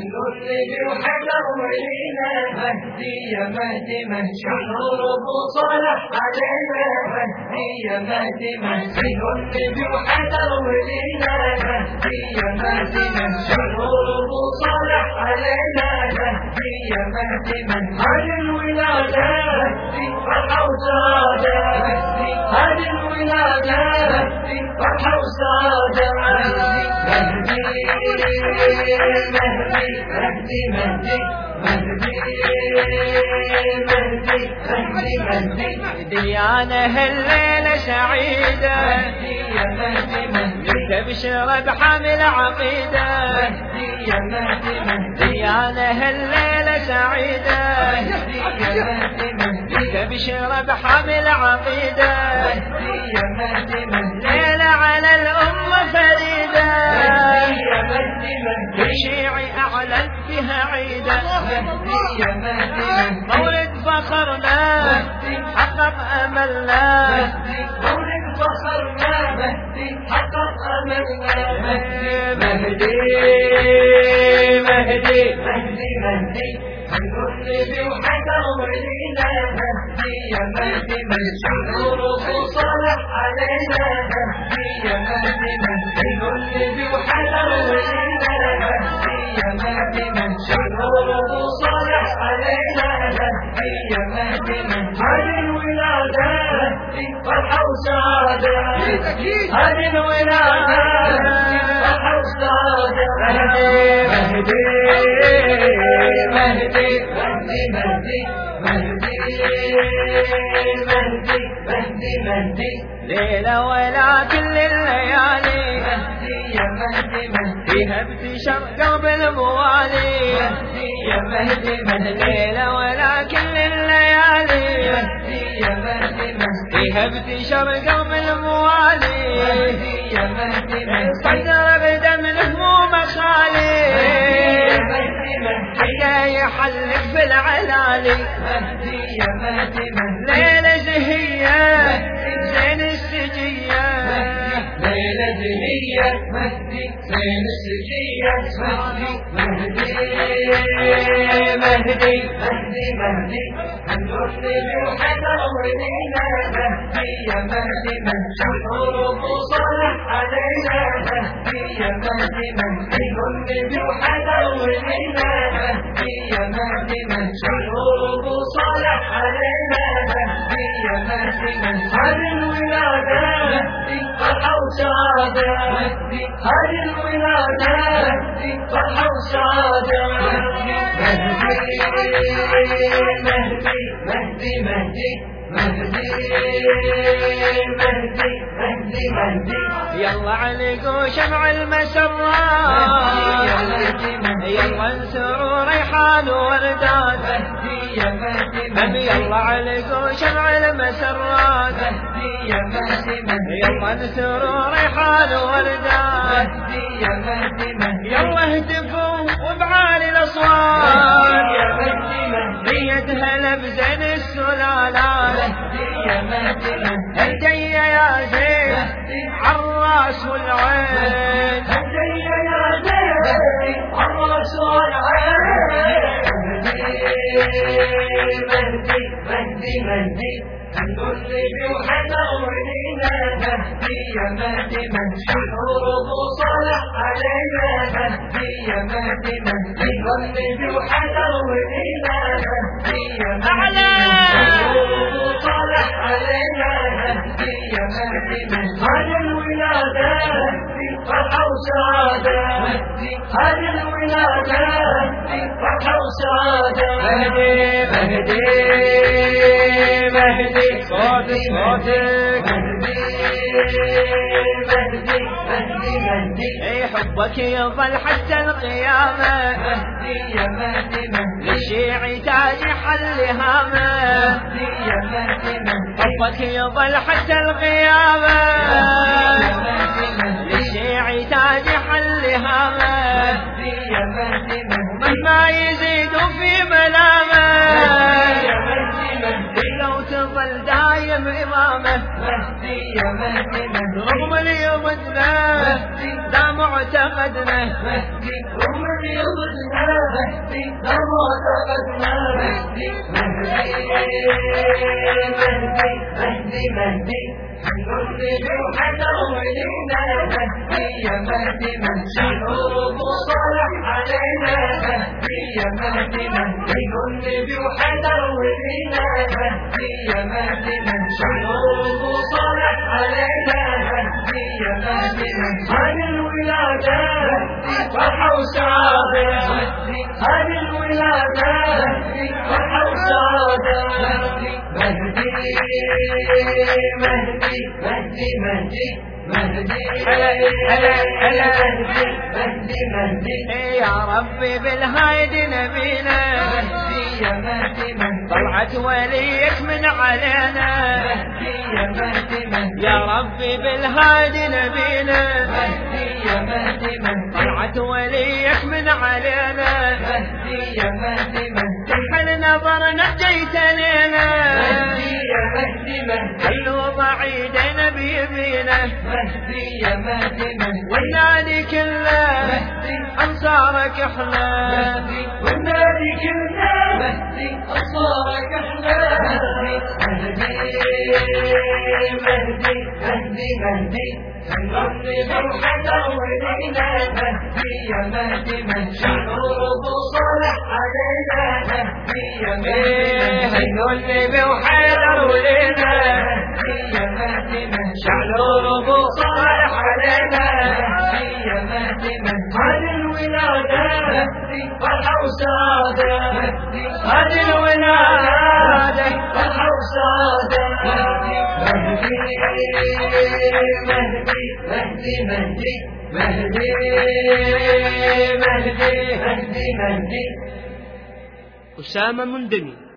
هنقلب وحذر ولينا مهدي يا مهدي مهدي نور ابو صالح علينا مهدي يا مهدي مهدي هنقلب وحذر ولينا مهدي يا مهدي مهدي نور ابو صالح علينا مهدي يا مهدي مهدي هذه الولادة مهدي فرحة وسعادة مهدي هذه الولادة مهدي فرحة وسعادة مهدي مهدي مهدي مهدي ديانة هالليلة سعيدة يا مهدي مهدي تبشر بحامل عقيدة يا مهدي مهدي ديانة هالليلة سعيدة يا مهدي مهدي تبشر بحامل عقيدة يا مهدي مهدي ليلة على الأمة فريدة يا مهدي مهدي الشيعي أعلن فيها عيدة يا مهدي مهدي مولد فخرنا حقق أملنا مولد فخرنا مهدي حقق أملنا مهدي مهدي مهدي مهدي هنقلب وحذر ولينا مهدي يا مهدي مهدي نور ابو صالح علينا مهدي يا مهدي مهدي هنقلب وحذر ولينا مهدي يا مهدي مهدي نور ابو صالح علينا مهدي يا مهدي مهدي هذه الولادة مهدي فرحة وسعادة هذه الولادة مهدي فرحة وسعادة مهدي مهدي مهدي مهدي مهدي مهدي مهدي مهدي ليلة ولا كل الليالي مهدي يا مهدي مهدي فيها ابتشر قلب الموالي مهدي يا مهدي مهدي ليلة ولا كل الليالي مهدي يا مهدي مهدي فيها ابتشر قلب الموالي مهدي يا مهدي مهدي صدر غدا من هموم خالي يا مهدي مهدي حتى يحلق بالعلالي مهدي يا مهدي مهدي ليلة زهية زين السجية ليلة زهية مهدي زين السجية مهدي مهدي مهدي مهدي هنقلب وحذر ولينا مهدي يا مهدي مهدي نور ابو صالح علينا مهدي يا مهدي مهدي هنقلب وحذر ولينا مهدي يا مهدي مهدي نور ابو صالح علينا مهدي يا مهدي مهدي هذه الولادة مهدي فرحة وسعادة مهدي هذه الولادة مهدي فرحة وسعادة مهدي مهدي مهدي مهدي مهدي مهدي مهدي مهدي يلا علقوا شمع المسرات يلا انسروا ريحان وردان مهدي يا مهدي يلا علقوا شمع المسرات يا مهدي يلا انسروا ريحان وردان مهدي يا مهدي يلا اهتفوا وبعالي الاصوات يا مهدي بيدها لبزن السلالات يا مهدي الجية يا زين عالراس والعين هدية يا زين الراس والعين مهدي مهدي مهدي هنقلب وحذر ولينا مهدي يا مهدي مهدي نور ابو صالح علينا مهدي يا مهدي مهدي هنقلب وحذر ولينا مهدي يا مهدي نور ابو صالح علينا مهدي يا مهدي مهدي هذه الولادة مهدي فرحة وسعادة مهدي هذه الولادة مهدي فرحة وسعادة مهدي مهدي مهدي صوتك مهدي مهدي مهدي مهدي اي حبك يظل حتى القيامة مهدي يا مهدي مهدي للشيعي تاج حل هامة مهدي يا مهدي مهدي حبك يظل حتى القيامة للشيعي تاج حل هامة مهدي يا مهدي مهدي مهما يزيد في ملامه يا مهدي مهدي لو تظل دايم إمامه مهدي يا مهدي مهدي رغم اليوم لا دمع معتقدنا مهدي ومن يضدنا مهدي لو معتقدنا مهدي مهدي مهدي هنرد وحدة ولينا مهدي يا مهدي من شعور صالح علينا مهدي يا مهدي من هنرد وحدة ولينا مهدي يا مهدي من شعور صالح علينا مهدي يا مهدي من هذه الولادة فرحة وسعادة هذه الولادة فرحة وسعادة مهدي مهدي مهدي مهدي مهدي مهدي مهدي يا ربي بالهادي نبينا مهدي يا مهدي مهدي طلعت وليك من علينا مهدي يا مهدي مهدي يا ربي بالهادي نبينا مهدي يا مهدي مهدي طلعت وليك من علينا مهدي يا مهدي مهدي حل نظرنا جيت لنا مهدي يا مهدي مهدي خلوا بعيدنا بيمينه مهدي يا مهدي مهدي والنادي كله مهدي أنصارك احنا مهدي والنادي كله مهدي أنصارك احنا مهدي مهدي مهدي مهدي هنرد بروحنا ولينا مهدي يا مهدي من شعور صالح علينا مهدي يا مهدي هنقول بوحيدر ولينا مهدي يا مهدي من شعلور ابو صالح علينا مهدي يا مهدي من هذه الولادة مهدي فرحة وسعادة مهدي هذه الولادة فرحة وسعادة مهدي مهدي مهدي مهدي مهدي مهدي مهدي مهدي أسامة مندمي.